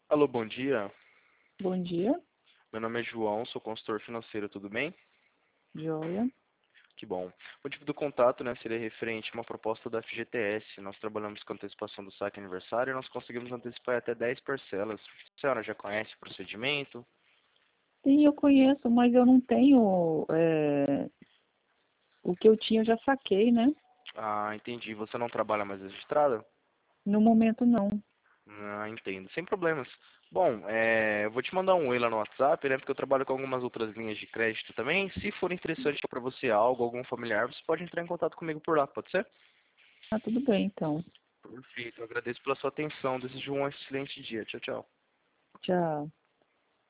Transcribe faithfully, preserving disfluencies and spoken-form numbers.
Alô, bom dia. Bom dia, Meu nome é João, sou consultor financeiro, tudo bem? joia. Que bom. O motivo do contato, né, seria referente a uma proposta da F G T S. Nós trabalhamos com antecipação do saque aniversário e nós conseguimos antecipar até dez parcelas. A senhora já conhece o procedimento? Sim, eu conheço, mas eu não tenho. é, O que eu tinha eu já saquei, né? Ah, entendi. Você não trabalha mais registrada? No momento, não. Ah, entendo. Sem problemas. Bom, é, eu vou te mandar um oi lá no WhatsApp, né, porque eu trabalho com algumas outras linhas de crédito também. Se for interessante para você algo, algum familiar, você pode entrar em contato comigo por lá, pode ser? Ah, tudo bem, então. Perfeito. Eu agradeço pela sua atenção. Desejo um excelente dia. Tchau, tchau. Tchau.